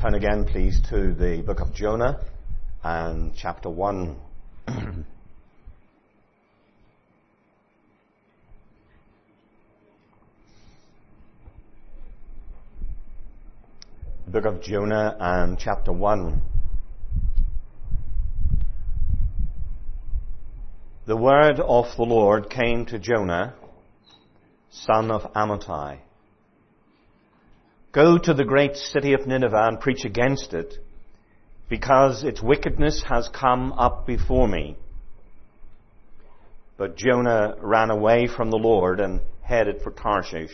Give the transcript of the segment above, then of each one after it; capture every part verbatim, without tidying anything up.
Turn again, please, to the book of Jonah and chapter one. The book of Jonah and chapter one. The word of the Lord came to Jonah, son of Amittai. Go to the great city of Nineveh and preach against it, because its wickedness has come up before me. But Jonah ran away from the Lord and headed for Tarshish.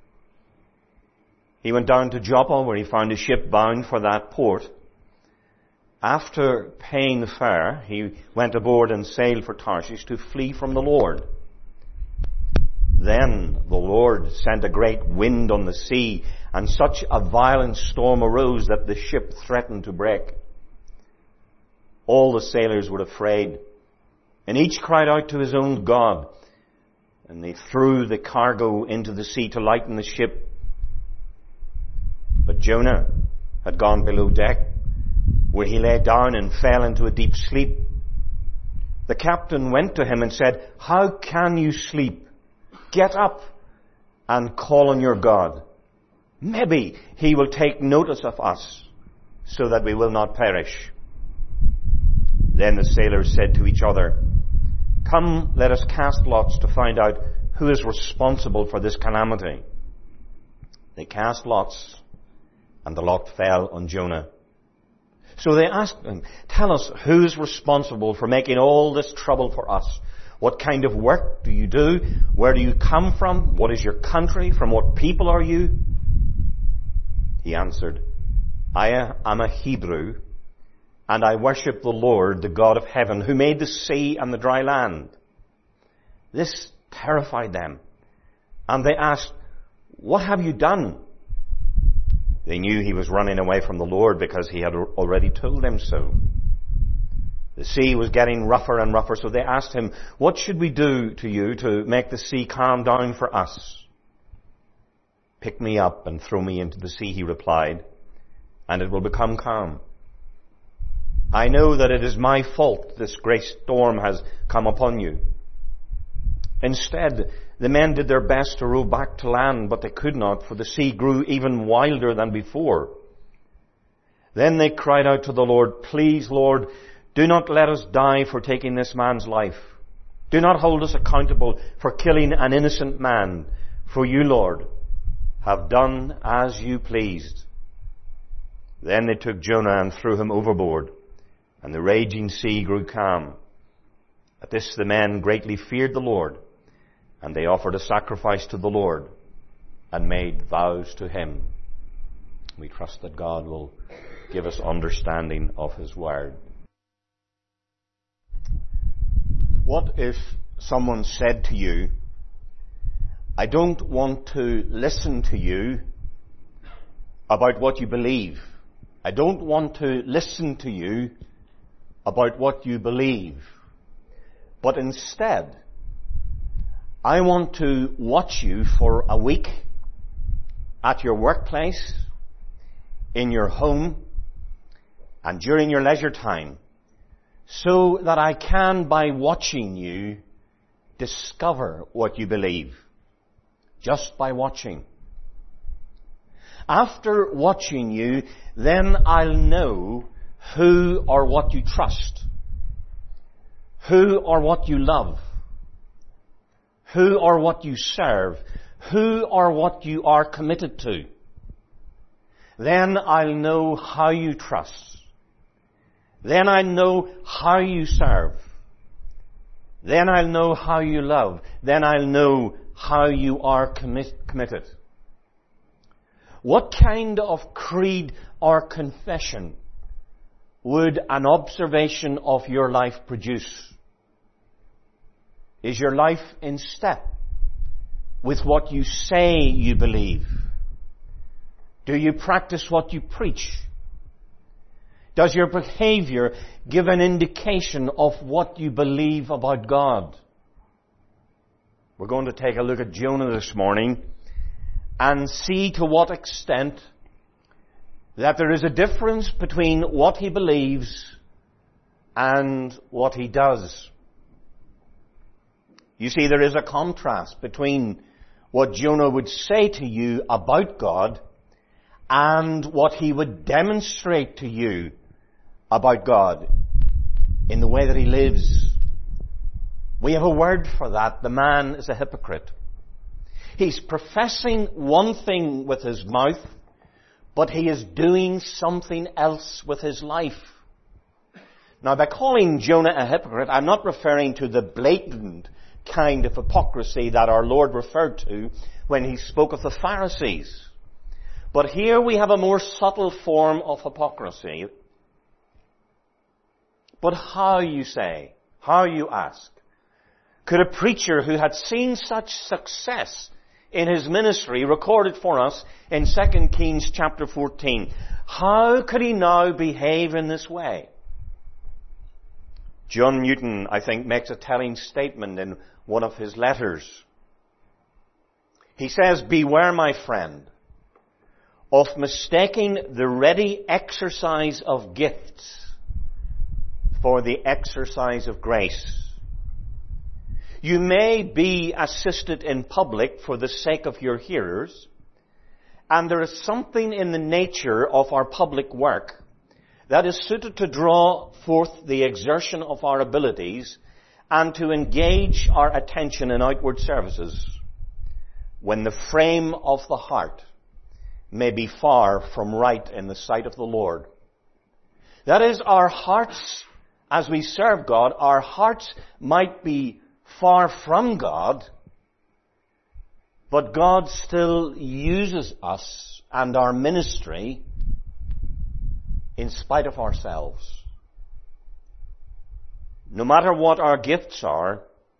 He went down to Joppa, where he found a ship bound for that port. After paying the fare, he went aboard and sailed for Tarshish to flee from the Lord. Then the Lord sent a great wind on the sea, and such a violent storm arose that the ship threatened to break. All the sailors were afraid, and each cried out to his own God, and they threw the cargo into the sea to lighten the ship. But Jonah had gone below deck, where he lay down and fell into a deep sleep. The captain went to him and said, "How can you sleep? Get up and call on your God. Maybe he will take notice of us, so that we will not perish." Then the sailors said to each other, "Come, let us cast lots to find out who is responsible for this calamity." They cast lots, and the lot fell on Jonah. So they asked him, "Tell us, who is responsible for making all this trouble for us? What kind of work do you do? Where do you come from? What is your country? From what people are you?" He answered, "I am a Hebrew, and I worship the Lord, the God of heaven, who made the sea and the dry land." This terrified them, and they asked, "What have you done?" They knew he was running away from the Lord, because he had already told them so. The sea was getting rougher and rougher, so they asked him, "What should we do to you to make the sea calm down for us?" "Pick me up and throw me into the sea," he replied, "and it will become calm. I know that it is my fault this great storm has come upon you." Instead, the men did their best to row back to land, but they could not, for the sea grew even wilder than before. Then they cried out to the Lord, "Please, Lord, do not let us die for taking this man's life. Do not hold us accountable for killing an innocent man, for you, Lord, have done as you pleased." Then they took Jonah and threw him overboard, and the raging sea grew calm. At this the men greatly feared the Lord, and they offered a sacrifice to the Lord and made vows to him. We trust that God will give us understanding of his word. What if someone said to you, "I don't want to listen to you about what you believe. I don't want to listen to you about what you believe. But instead, I want to watch you for a week at your workplace, in your home, and during your leisure time, so that I can, by watching you, discover what you believe. Just by watching. After watching you, then I'll know who or what you trust, who or what you love, who or what you serve, who or what you are committed to. Then I'll know how you trust. Then I'll know how you serve. Then I'll know how you love. Then I'll know how you are commit- committed. What kind of creed or confession would an observation of your life produce? Is your life in step with what you say you believe? Do you practice what you preach? Does your behavior give an indication of what you believe about God? We're going to take a look at Jonah this morning and see to what extent that there is a difference between what he believes and what he does. You see, there is a contrast between what Jonah would say to you about God and what he would demonstrate to you about God in the way that he lives. We have a word for that. The man is a hypocrite. He's professing one thing with his mouth, but he is doing something else with his life. Now, by calling Jonah a hypocrite, I'm not referring to the blatant kind of hypocrisy that our Lord referred to when he spoke of the Pharisees. But here we have a more subtle form of hypocrisy. But how, you say, how, you ask, could a preacher who had seen such success in his ministry recorded for us in Second Kings chapter fourteen, how could he now behave in this way? John Newton, I think, makes a telling statement in one of his letters. He says, "Beware, my friend, of mistaking the ready exercise of gifts for the exercise of grace. You may be assisted in public for the sake of your hearers, and there is something in the nature of our public work that is suited to draw forth the exertion of our abilities and to engage our attention in outward services, when the frame of the heart may be far from right in the sight of the Lord." That is, our hearts, as we serve God, our hearts might be far from God, but God still uses us and our ministry in spite of ourselves. No matter what our gifts are,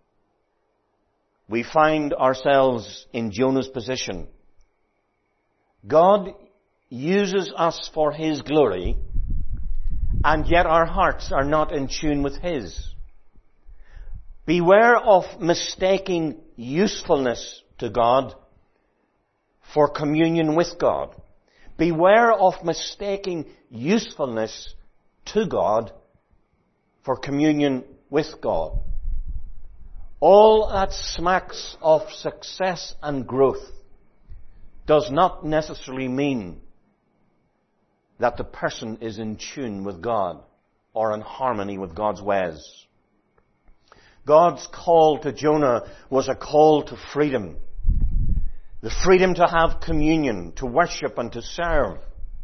we find ourselves in Jonah's position. God uses us for His glory, and yet our hearts are not in tune with His. Beware of mistaking usefulness to God for communion with God. Beware of mistaking usefulness to God for communion with God. All that smacks of success and growth does not necessarily mean that the person is in tune with God or in harmony with God's ways. God's call to Jonah was a call to freedom. The freedom to have communion, to worship and to serve.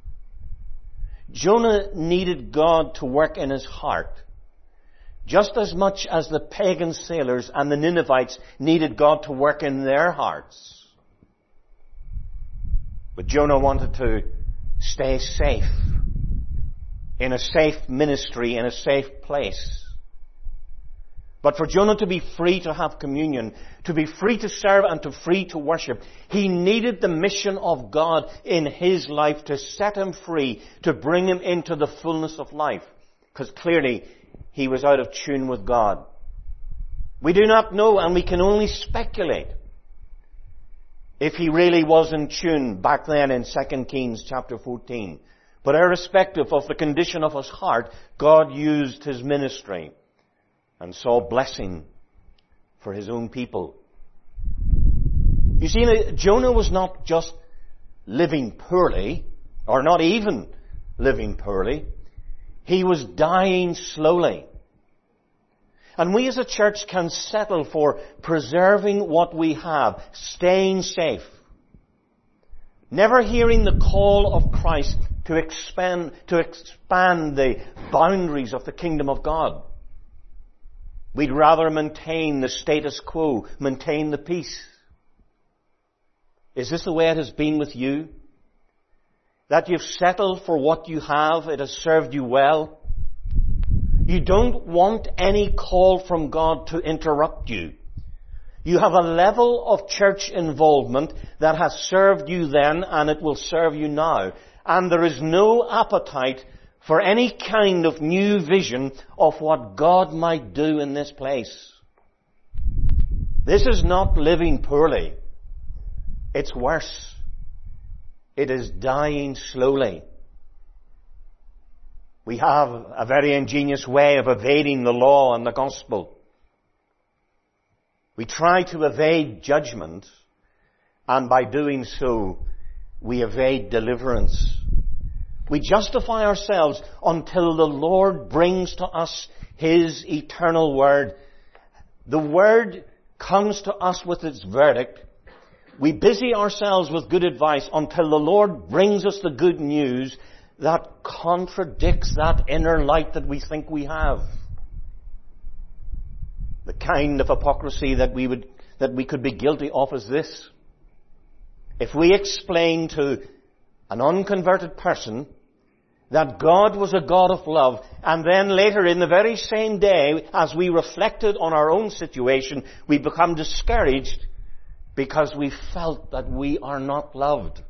Jonah needed God to work in his heart, just as much as the pagan sailors and the Ninevites needed God to work in their hearts. But Jonah wanted to stay safe, in a safe ministry, in a safe place. But for Jonah to be free to have communion, to be free to serve and to free to worship, he needed the mission of God in his life to set him free, to bring him into the fullness of life. Because clearly he was out of tune with God. We do not know, and we can only speculate if he really was in tune back then in Second Kings chapter fourteen. But irrespective of the condition of his heart, God used his ministry and saw blessing for his own people. You see, Jonah was not just living poorly, or not even living poorly. He was dying slowly. And we as a church can settle for preserving what we have, staying safe, never hearing the call of Christ to expand, to expand the boundaries of the kingdom of God. We'd rather maintain the status quo, maintain the peace. Is this the way it has been with you? That you've settled for what you have, it has served you well. You don't want any call from God to interrupt you. You have a level of church involvement that has served you then and it will serve you now. And there is no appetite for any kind of new vision of what God might do in this place. This is not living poorly. It's worse. It is dying slowly. We have a very ingenious way of evading the law and the gospel. We try to evade judgment, and by doing so, we evade deliverance. We justify ourselves until the Lord brings to us His eternal word. The word comes to us with its verdict. We busy ourselves with good advice until the Lord brings us the good news that contradicts that inner light that we think we have. The kind of hypocrisy that we would, that we could be guilty of is this. If we explain to an unconverted person that God was a God of love, and then later in the very same day, as we reflected on our own situation, we become discouraged because we felt that we are not loved.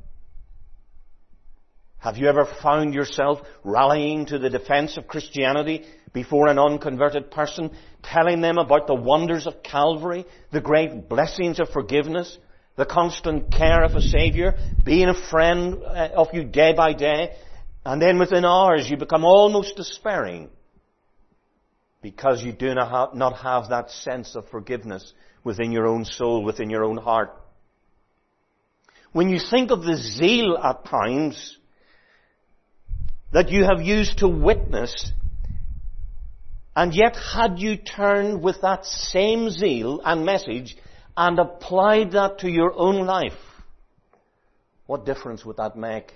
Have you ever found yourself rallying to the defense of Christianity before an unconverted person, telling them about the wonders of Calvary, the great blessings of forgiveness, the constant care of a Saviour, being a friend of you day by day, and then within hours you become almost despairing because you do not have, not have that sense of forgiveness within your own soul, within your own heart. When you think of the zeal at times that you have used to witness, and yet had you turned with that same zeal and message and applied that to your own life, what difference would that make?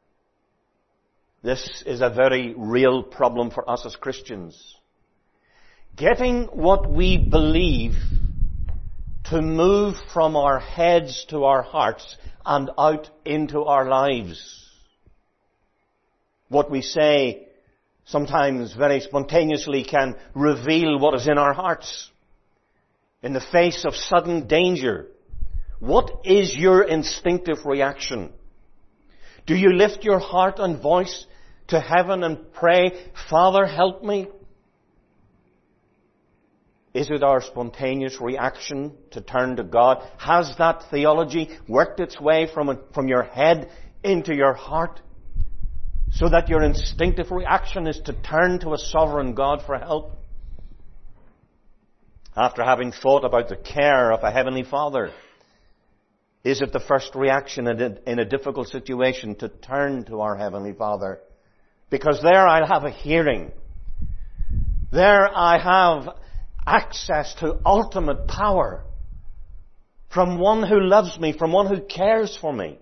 This is a very real problem for us as Christians. Getting what we believe to move from our heads to our hearts and out into our lives. What we say sometimes very spontaneously can reveal what is in our hearts. In the face of sudden danger, what is your instinctive reaction? Do you lift your heart and voice to heaven and pray, Father, help me? Is it our spontaneous reaction to turn to God? Has that theology worked its way from, from your head into your heart so that your instinctive reaction is to turn to a sovereign God for help? After having thought about the care of a Heavenly Father, is it the first reaction in a, in a difficult situation to turn to our Heavenly Father? Because there I'll have a hearing. There I have access to ultimate power from one who loves me, from one who cares for me.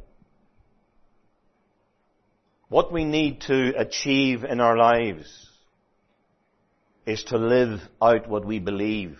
What we need to achieve in our lives is to live out what we believe.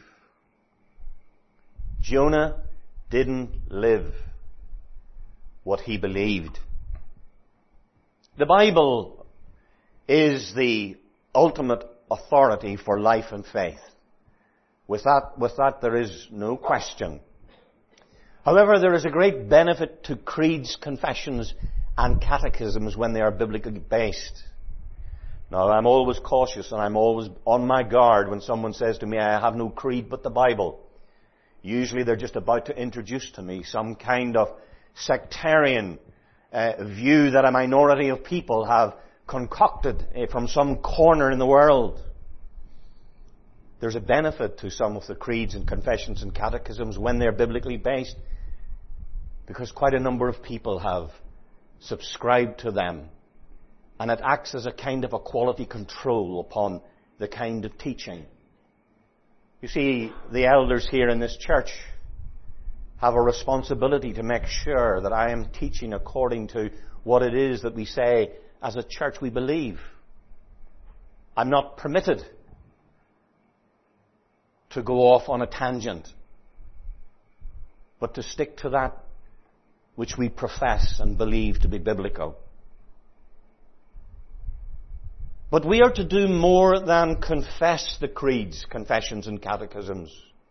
Jonah didn't live what he believed. The Bible is the ultimate authority for life and faith. With that, with that there is no question. However, there is a great benefit to creeds, confessions, and catechisms when they are biblically based. Now, I'm always cautious and I'm always on my guard when someone says to me, I have no creed but the Bible. Usually they're just about to introduce to me some kind of sectarian uh, view that a minority of people have concocted uh, from some corner in the world. There's a benefit to some of the creeds and confessions and catechisms when they're biblically based, because quite a number of people have subscribed to them, and it acts as a kind of a quality control upon the kind of teaching. You see, the elders here in this church have a responsibility to make sure that I am teaching according to what it is that we say as a church we believe. I'm not permitted to go off on a tangent, but to stick to that which we profess and believe to be biblical. But we are to do more than confess the creeds, confessions, and catechisms.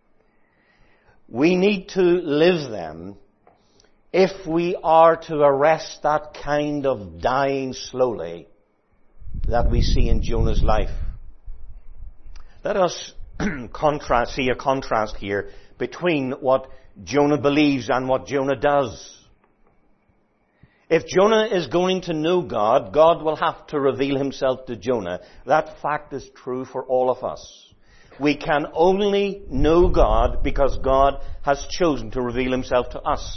We need to live them if we are to arrest that kind of dying slowly that we see in Jonah's life. Let us contrast, see a contrast here between what Jonah believes and what Jonah does. If Jonah is going to know God, God will have to reveal himself to Jonah. That fact is true for all of us. We can only know God because God has chosen to reveal himself to us.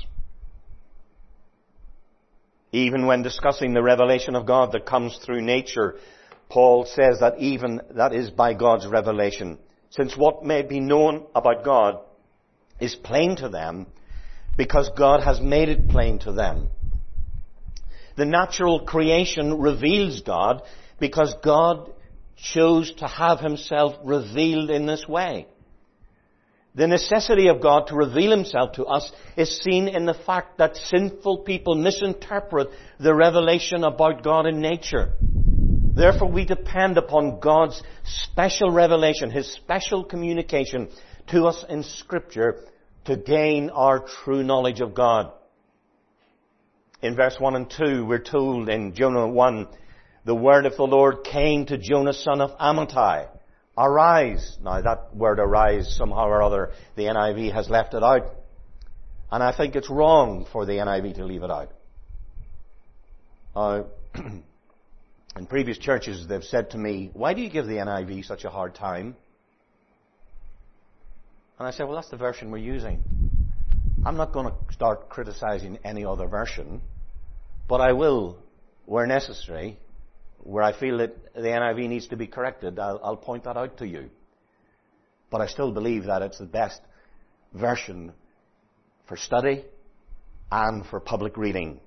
Even when discussing the revelation of God that comes through nature, Paul says that even that is by God's revelation. Since what may be known about God is plain to them because God has made it plain to them. The natural creation reveals God because God chose to have himself revealed in this way. The necessity of God to reveal himself to us is seen in the fact that sinful people misinterpret the revelation about God in nature. Therefore, we depend upon God's special revelation, his special communication to us in Scripture to gain our true knowledge of God. In verse one and two, we're told in Jonah one, the word of the Lord came to Jonah, son of Amittai. Arise. Now that word arise, somehow or other, the N I V has left it out. And I think it's wrong for the N I V to leave it out. Uh, in previous churches, they've said to me, why do you give the N I V such a hard time? And I said, well, that's the version we're using. I'm not going to start criticizing any other version, but I will, where necessary, where I feel that the N I V needs to be corrected, I'll, I'll point that out to you. But I still believe that it's the best version for study and for public reading.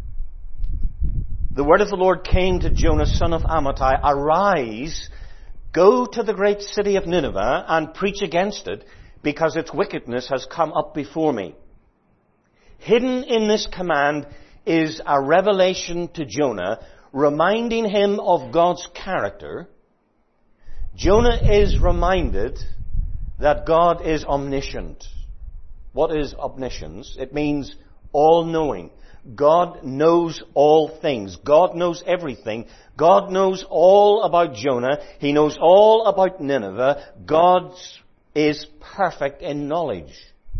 The word of the Lord came to Jonah, son of Amittai, arise, go to the great city of Nineveh and preach against it, because its wickedness has come up before me. Hidden in this command is a revelation to Jonah, reminding him of God's character. Jonah is reminded that God is omniscient. What is omniscience? It means all-knowing. God knows all things. God knows everything. God knows all about Jonah. He knows all about Nineveh. God is perfect in knowledge.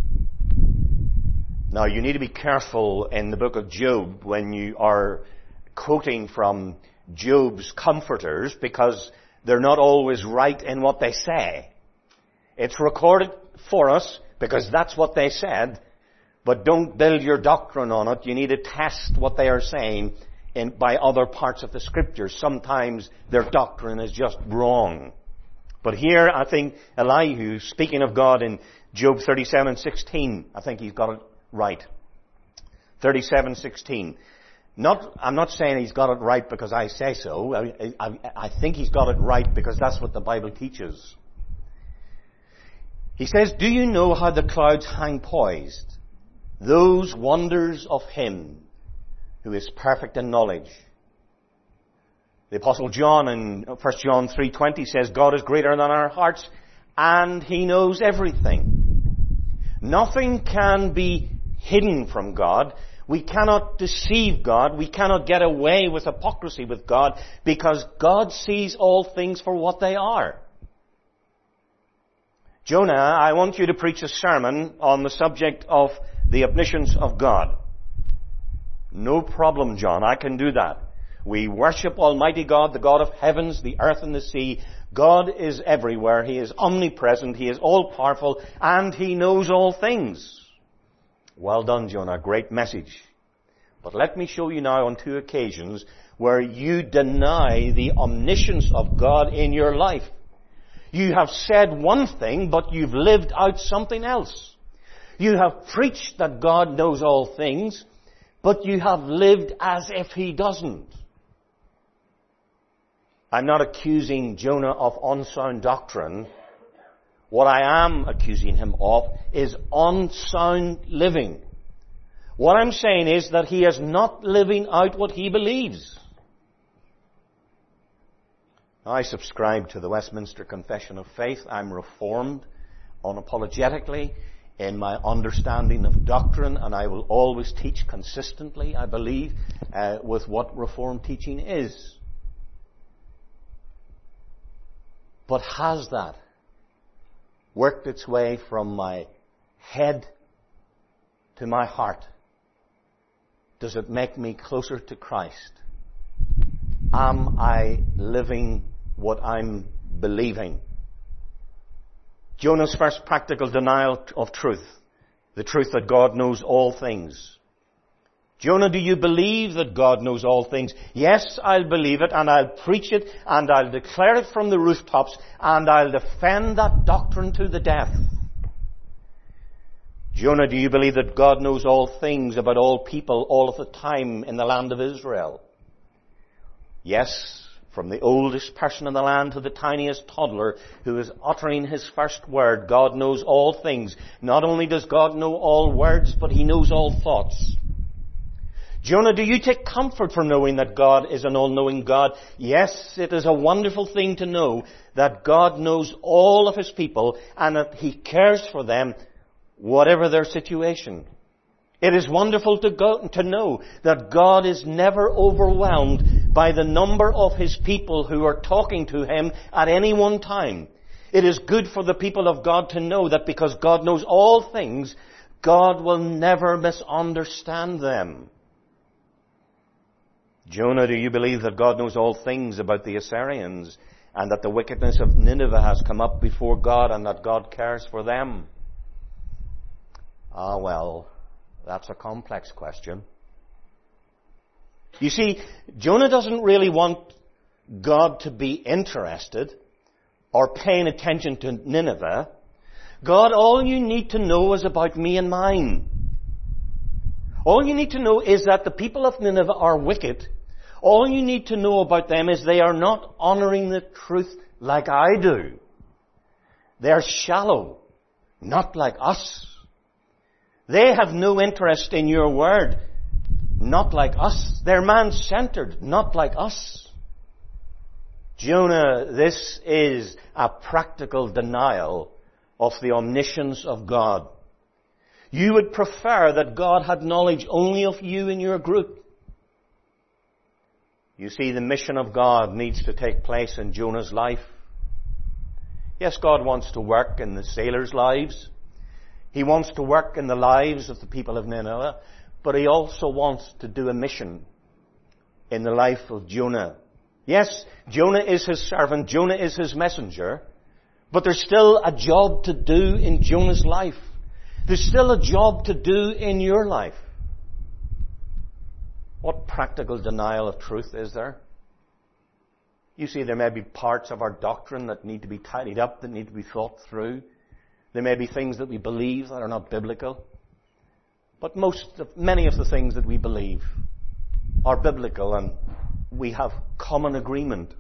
Now, you need to be careful in the book of Job when you are quoting from Job's comforters, because they're not always right in what they say. It's recorded for us because that's what they said, but don't build your doctrine on it. You need to test what they are saying in, by other parts of the Scriptures. Sometimes their doctrine is just wrong. But here, I think Elihu, speaking of God in Job thirty-seven sixteen, I think he's got it right. thirty-seven sixteen. Not, I'm not saying he's got it right because I say so. I, I, I think he's got it right because that's what the Bible teaches. He says, do you know how the clouds hang poised? Those wonders of him who is perfect in knowledge. The Apostle John in First John three twenty says, God is greater than our hearts and he knows everything. Nothing can be hidden from God. We cannot deceive God. We cannot get away with hypocrisy with God, because God sees all things for what they are. Jonah, I want you to preach a sermon on the subject of the omniscience of God. No problem, John. I can do that. We worship Almighty God, the God of heavens, the earth and the sea. God is everywhere. He is omnipresent. He is all-powerful, and He knows all things. Well done, Jonah. Great message. But let me show you now on two occasions where you deny the omniscience of God in your life. You have said one thing, but you've lived out something else. You have preached that God knows all things, but you have lived as if He doesn't. I'm not accusing Jonah of unsound doctrine. What I am accusing him of is unsound living. What I'm saying is that he is not living out what he believes. I subscribe to the Westminster Confession of Faith. I'm Reformed unapologetically in my understanding of doctrine, and I will always teach consistently, I believe, uh, with what Reformed teaching is. But has that worked its way from my head to my heart does it make me closer to Christ? Am I living what I'm believing? Jonah's first practical denial of truth, the truth that God knows all things. Jonah, do you believe that God knows all things? Yes, I'll believe it, and I'll preach it, and I'll declare it from the rooftops, and I'll defend that doctrine to the death. Jonah, do you believe that God knows all things about all people all of the time in the land of Israel? Yes, from the oldest person in the land to the tiniest toddler who is uttering his first word, God knows all things. Not only does God know all words, but He knows all thoughts. Jonah, do you take comfort from knowing that God is an all-knowing God? Yes, it is a wonderful thing to know that God knows all of His people and that He cares for them, whatever their situation. It is wonderful to go, to know that God is never overwhelmed by the number of His people who are talking to Him at any one time. It is good for the people of God to know that because God knows all things, God will never misunderstand them. Jonah, do you believe that God knows all things about the Assyrians and that the wickedness of Nineveh has come up before God and that God cares for them? Ah, well, that's a complex question. You see, Jonah doesn't really want God to be interested or paying attention to Nineveh. God, all you need to know is about me and mine. All you need to know is that the people of Nineveh are wicked. All you need to know about them is they are not honoring the truth like I do. They are shallow, not like us. They have no interest in your word, not like us. They're man-centered, not like us. Jonah, this is a practical denial of the omniscience of God. You would prefer that God had knowledge only of you and your group. You see, the mission of God needs to take place in Jonah's life. Yes, God wants to work in the sailors' lives. He wants to work in the lives of the people of Nineveh, but He also wants to do a mission in the life of Jonah. Yes, Jonah is His servant, Jonah is His messenger, but there's still a job to do in Jonah's life. There's still a job to do in your life. What practical denial of truth is there? You see, there may be parts of our doctrine that need to be tidied up, that need to be thought through. There may be things that we believe that are not biblical. But most of, many of the things that we believe are biblical and we have common agreement.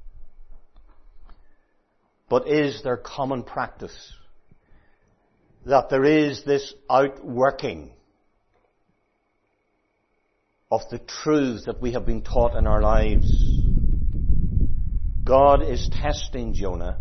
But is there common practice? That there is this outworking of the truths that we have been taught in our lives. God is testing Jonah.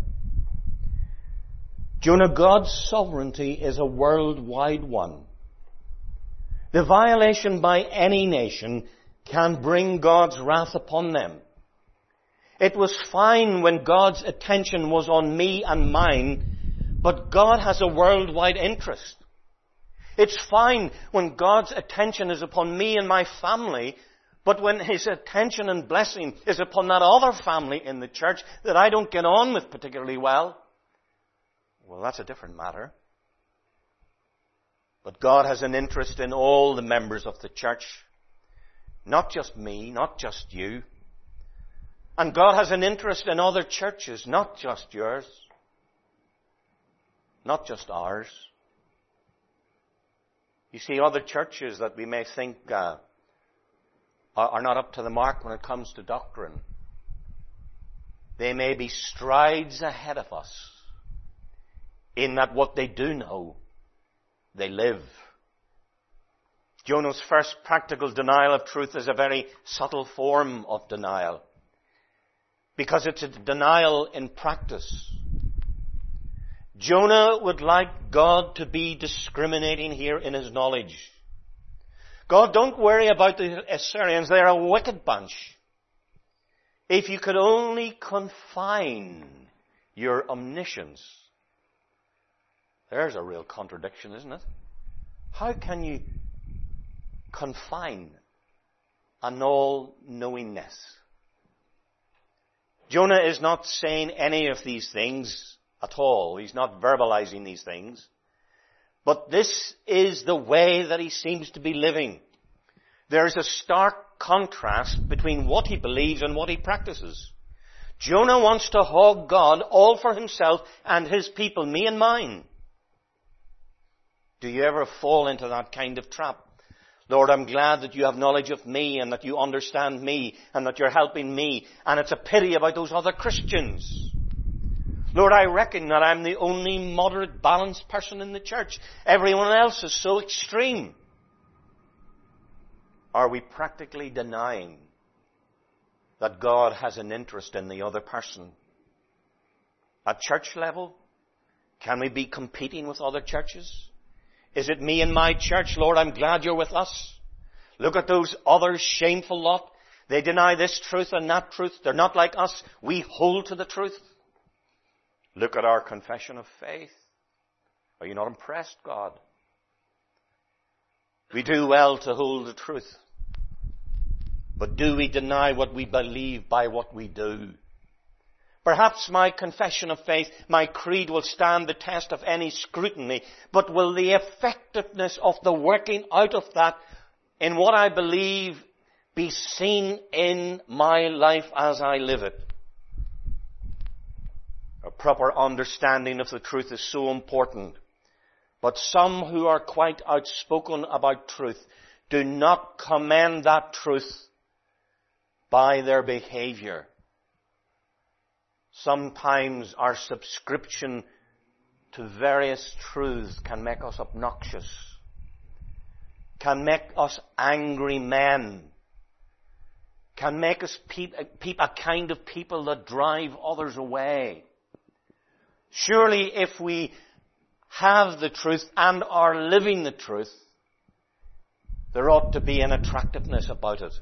Jonah, God's sovereignty is a worldwide one. The violation by any nation can bring God's wrath upon them. It was fine when God's attention was on me and mine, but God has a worldwide interest. It's fine when God's attention is upon me and my family, but when His attention and blessing is upon that other family in the church that I don't get on with particularly well, well, that's a different matter. But God has an interest in all the members of the church, not just me, not just you. And God has an interest in other churches, not just yours, not just ours. You see, other churches that we may think uh, are, are not up to the mark when it comes to doctrine, they may be strides ahead of us in that what they do know, they live. Jonah's first practical denial of truth is a very subtle form of denial, because it's a denial in practice. Jonah would like God to be discriminating here in His knowledge. God, don't worry about the Assyrians. They're a wicked bunch. If you could only confine your omniscience. There's a real contradiction, isn't it? How can you confine an all-knowingness. Jonah is not saying any of these things at all. He's not verbalizing these things. But this is the way that he seems to be living. There's a stark contrast between what he believes and what he practices. Jonah wants to hog God all for himself and his people, me and mine. Do you ever fall into that kind of trap? Lord, I'm glad that you have knowledge of me and that you understand me and that you're helping me. And it's a pity about those other Christians. Lord, I reckon that I'm the only moderate, balanced person in the church. Everyone else is so extreme. Are we practically denying that God has an interest in the other person? At church level, can we be competing with other churches? Is it me and my church? Lord, I'm glad you're with us. Look at those other shameful lot. They deny this truth and that truth. They're not like us. We hold to the truth. Look at our confession of faith. Are you not impressed, God? We do well to hold the truth. But do we deny what we believe by what we do? Perhaps my confession of faith, my creed will stand the test of any scrutiny, but will the effectiveness of the working out of that in what I believe be seen in my life as I live it? A proper understanding of the truth is so important. But some who are quite outspoken about truth do not commend that truth by their behavior. Sometimes our subscription to various truths can make us obnoxious, can make us angry men, can make us peop, peop, a kind of people that drive others away. Surely if we have the truth and are living the truth, there ought to be an attractiveness about it.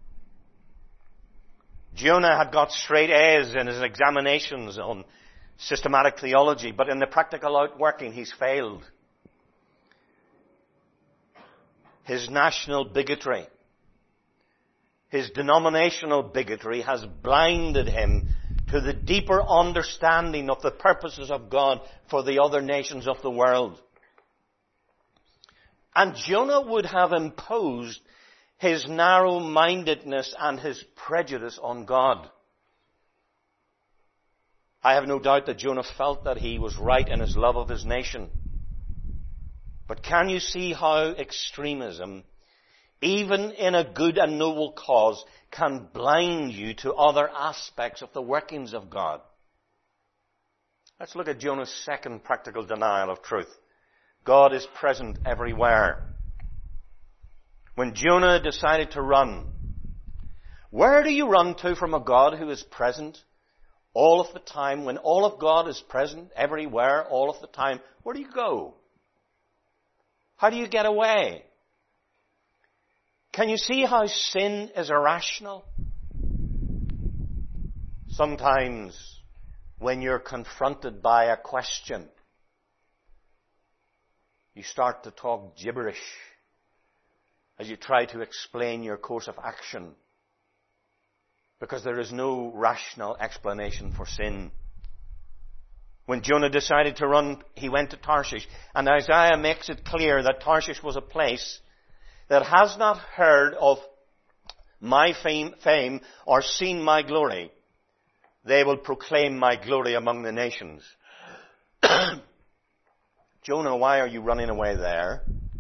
Jonah had got straight A's in his examinations on systematic theology, but in the practical outworking he's failed. His national bigotry, his denominational bigotry has blinded him to the deeper understanding of the purposes of God for the other nations of the world. And Jonah would have imposed his narrow-mindedness and his prejudice on God. I have no doubt that Jonah felt that he was right in his love of his nation. But can you see how extremism, even in a good and noble cause, can blind you to other aspects of the workings of God? Let's look at Jonah's second practical denial of truth. God is present everywhere. When Jonah decided to run, where do you run to from a God who is present all of the time? When all of God is present everywhere, all of the time, where do you go? How do you get away? Can you see how sin is irrational? Sometimes when you're confronted by a question, you start to talk gibberish as you try to explain your course of action, because there is no rational explanation for sin. When Jonah decided to run, he went to Tarshish, and Isaiah makes it clear that Tarshish was a place that has not heard of my fame, fame or seen my glory. They will proclaim my glory among the nations. Jonah, why are you running away there?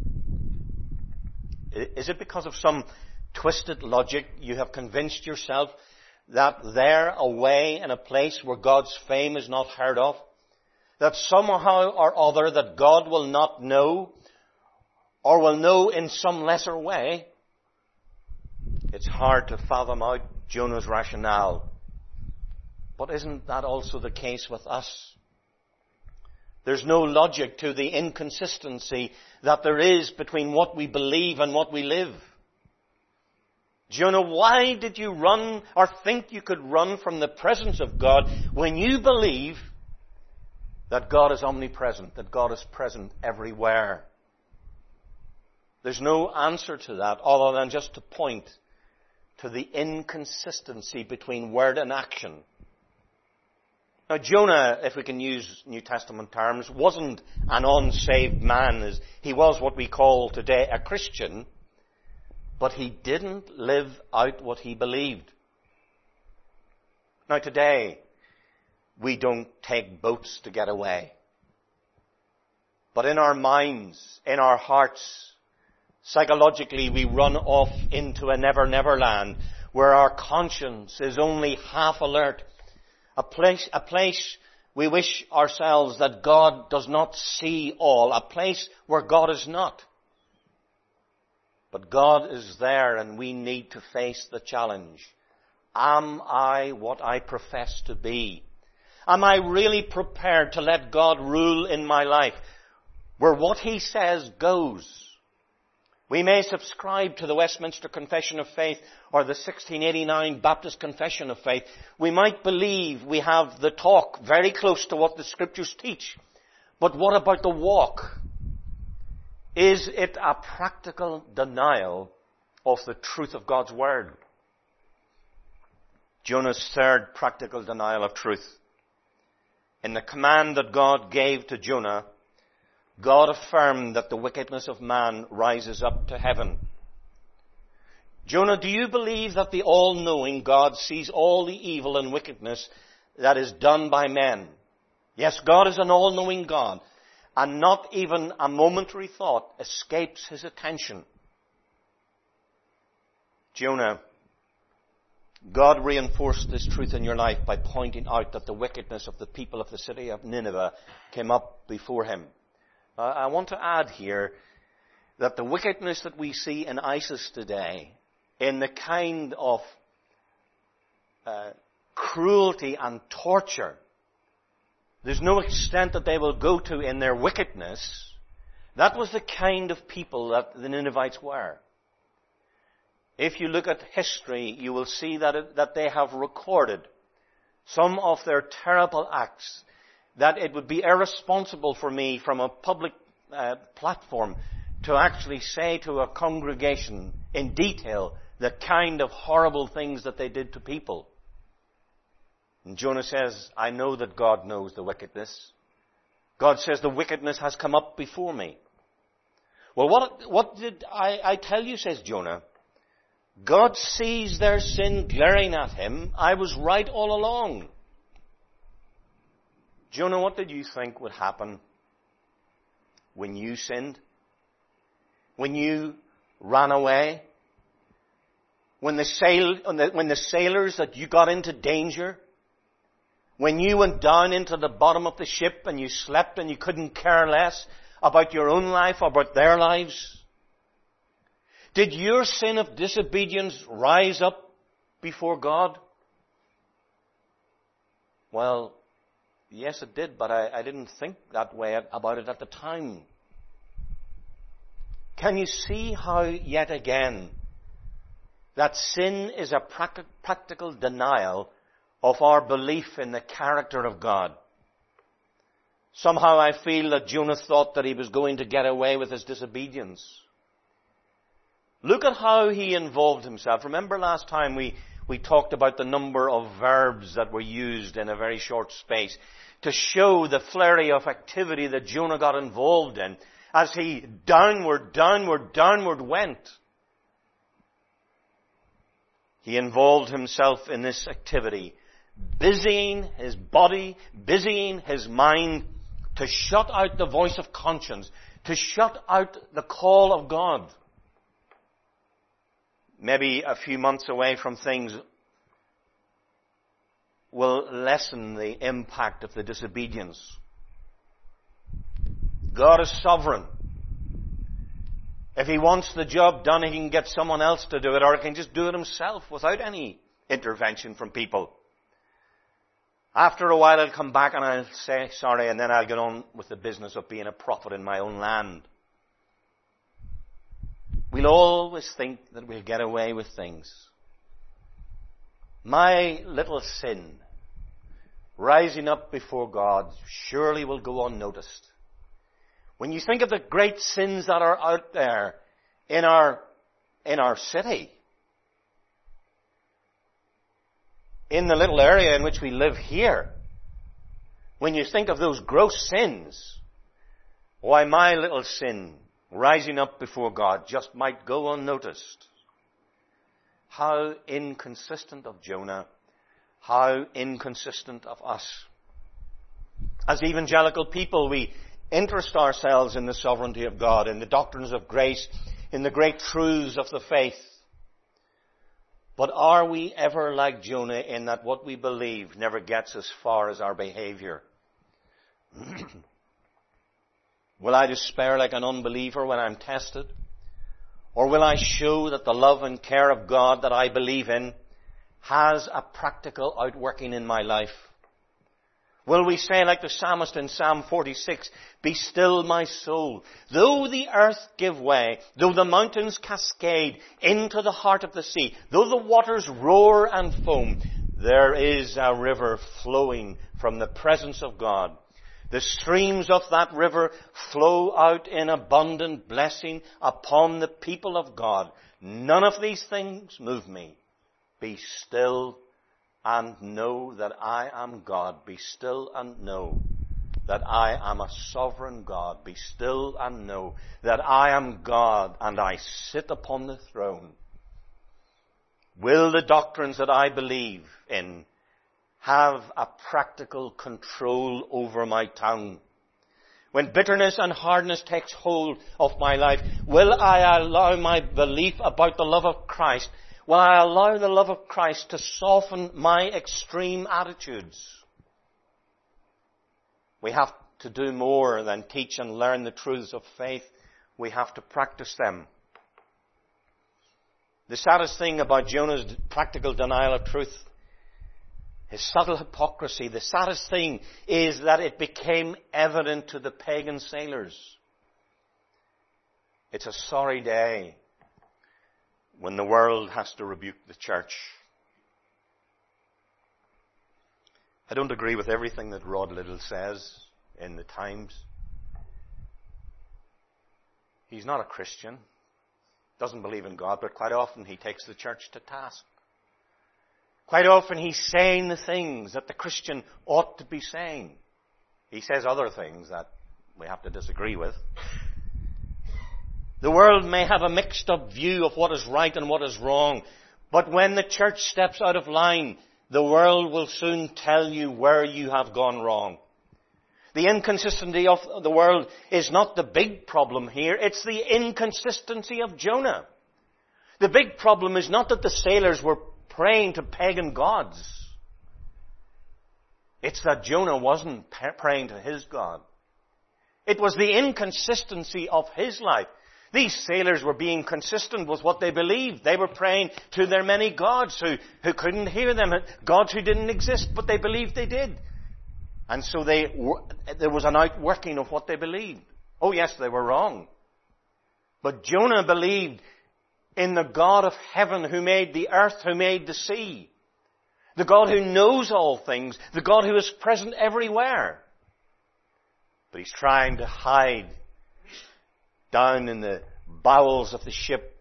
Is it because of some twisted logic you have convinced yourself that there away in a place where God's fame is not heard of, that somehow or other that God will not know or will know in some lesser way? It's hard to fathom out Jonah's rationale. But isn't that also the case with us? There's no logic to the inconsistency that there is between what we believe and what we live. Jonah, why did you run or think you could run from the presence of God when you believe that God is omnipresent, that God is present everywhere? There's no answer to that other than just to point to the inconsistency between word and action. Now, Jonah, if we can use New Testament terms, wasn't an unsaved man. He was what we call today a Christian, but he didn't live out what he believed. Now, today, we don't take boats to get away. But in our minds, in our hearts, psychologically, we run off into a never-never land where our conscience is only half alert. A place, a place we wish ourselves that God does not see all. A place where God is not. But God is there, and we need to face the challenge. Am I what I profess to be? Am I really prepared to let God rule in my life, where what He says goes? We may subscribe to the Westminster Confession of Faith or the sixteen eighty-nine Baptist Confession of Faith. We might believe we have the talk very close to what the Scriptures teach. But what about the walk? Is it a practical denial of the truth of God's Word? Jonah's third practical denial of truth. In the command that God gave to Jonah, God affirmed that the wickedness of man rises up to heaven. Jonah, do you believe that the all-knowing God sees all the evil and wickedness that is done by men? Yes, God is an all-knowing God, and not even a momentary thought escapes His attention. Jonah, God reinforced this truth in your life by pointing out that the wickedness of the people of the city of Nineveh came up before Him. Uh, I want to add here that the wickedness that we see in ISIS today, in the kind of uh, cruelty and torture, there's no extent that they will go to in their wickedness. That was the kind of people that the Ninevites were. If you look at history, you will see that, it, that they have recorded some of their terrible acts, that it would be irresponsible for me from a public uh, platform to actually say to a congregation in detail the kind of horrible things that they did to people. And Jonah says, I know that God knows the wickedness. God says the wickedness has come up before me. Well, what, what did I, I tell you, says Jonah? God sees their sin glaring at him. I was right all along. Jonah, what did you think would happen when you sinned? When you ran away? When the, sail, when the sailors that you got into danger? When you went down into the bottom of the ship and you slept and you couldn't care less about your own life or about their lives? Did your sin of disobedience rise up before God? Well, yes, it did, but I, I didn't think that way about it at the time. Can you see how, yet again, that sin is a practical denial of our belief in the character of God? Somehow I feel that Jonah thought that he was going to get away with his disobedience. Look at how he involved himself. Remember last time we, we talked about the number of verbs that were used in a very short space to show the flurry of activity that Jonah got involved in as he downward, downward, downward went. He involved himself in this activity, busying his body, busying his mind to shut out the voice of conscience, to shut out the call of God. Maybe a few months away from things will lessen the impact of the disobedience. God is sovereign. If He wants the job done, He can get someone else to do it, or He can just do it Himself without any intervention from people. After a while, I'll come back and I'll say sorry, and then I'll get on with the business of being a prophet in my own land. We'll always think that we'll get away with things. My little sin, rising up before God, surely will go unnoticed. When you think of the great sins that are out there in our, in our city, in the little area in which we live here, when you think of those gross sins, why my little sin rising up before God just might go unnoticed. How inconsistent of Jonah, how inconsistent of us. As evangelical people, we interest ourselves in the sovereignty of God, in the doctrines of grace, in the great truths of the faith. But are we ever like Jonah in that what we believe never gets as far as our behavior? Will I despair like an unbeliever when I'm tested? Or will I show that the love and care of God that I believe in has a practical outworking in my life? Will we say like the psalmist in Psalm forty-six, "Be still my soul. Though the earth give way, though the mountains cascade into the heart of the sea, though the waters roar and foam, there is a river flowing from the presence of God. The streams of that river flow out in abundant blessing upon the people of God. None of these things move me. Be still and know that I am God. Be still and know that I am a sovereign God. Be still and know that I am God and I sit upon the throne." Will the doctrines that I believe in have a practical control over my tongue? When bitterness and hardness takes hold of my life, will I allow my belief about the love of Christ, will I allow the love of Christ to soften my extreme attitudes? We have to do more than teach and learn the truths of faith. We have to practice them. The saddest thing about Jonah's practical denial of truth, his subtle hypocrisy, the saddest thing is that it became evident to the pagan sailors. It's a sorry day when the world has to rebuke the church. I don't agree with everything that Rod Liddell says in the Times. He's not a Christian, doesn't believe in God, but quite often he takes the church to task. Quite often he's saying the things that the Christian ought to be saying. He says other things that we have to disagree with. The world may have a mixed up view of what is right and what is wrong, but when the church steps out of line, the world will soon tell you where you have gone wrong. The inconsistency of the world is not the big problem here, it's the inconsistency of Jonah. The big problem is not that the sailors were praying to pagan gods. It's that Jonah wasn't praying to his God. It was the inconsistency of his life. These sailors were being consistent with what they believed. They were praying to their many gods who, who couldn't hear them, gods who didn't exist, but they believed they did. And so they, there was an outworking of what they believed. Oh yes, they were wrong. But Jonah believed in the God of heaven who made the earth, who made the sea. The God who knows all things. The God who is present everywhere. But he's trying to hide down in the bowels of the ship.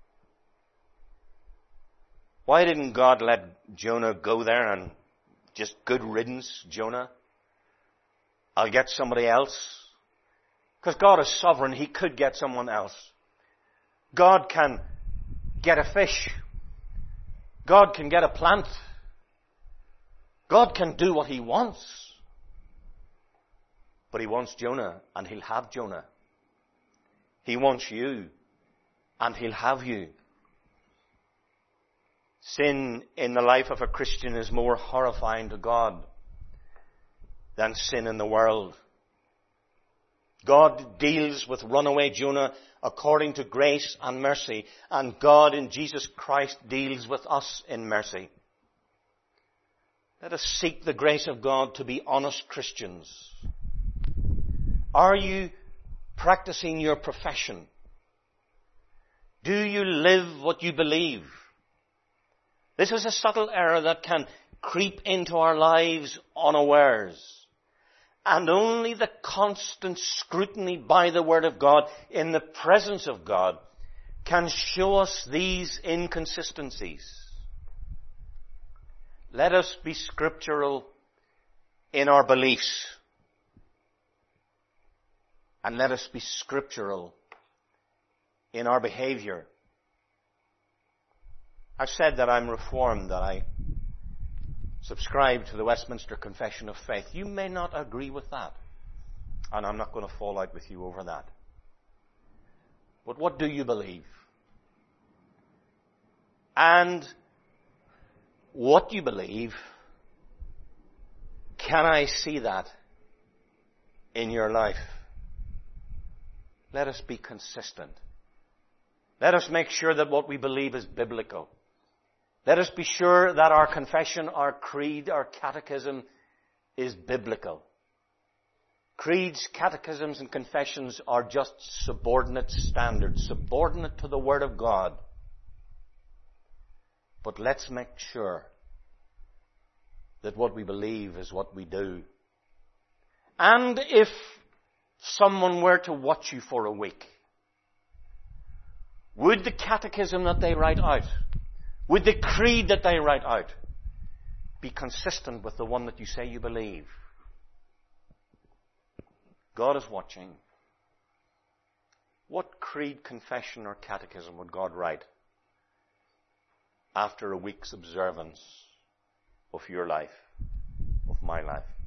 Why didn't God let Jonah go there and just good riddance, Jonah? I'll get somebody else. Because God is sovereign, he could get someone else. God can get a fish. God can get a plant. God can do what he wants. But he wants Jonah, and he'll have Jonah. He wants you, and he'll have you. Sin in the life of a Christian is more horrifying to God than sin in the world. God deals with runaway Jonah according to grace and mercy, and God in Jesus Christ deals with us in mercy. Let us seek the grace of God to be honest Christians. Are you practicing your profession? Do you live what you believe? This is a subtle error that can creep into our lives unawares. And only the constant scrutiny by the Word of God in the presence of God can show us these inconsistencies. Let us be scriptural in our beliefs. And let us be scriptural in our behavior. I've said that I'm Reformed, that I subscribe to the Westminster Confession of Faith. You may not agree with that. And I'm not going to fall out with you over that. But what do you believe? And what you believe, can I see that in your life? Let us be consistent. Let us make sure that what we believe is biblical. Let us be sure that our confession, our creed, our catechism is biblical. Creeds, catechisms, and confessions are just subordinate standards, subordinate to the Word of God. But let's make sure that what we believe is what we do. And if someone were to watch you for a week, would the catechism that they write out, would the creed that they write out, be consistent with the one that you say you believe? God is watching. What creed, confession, or catechism would God write after a week's observance of your life, of my life?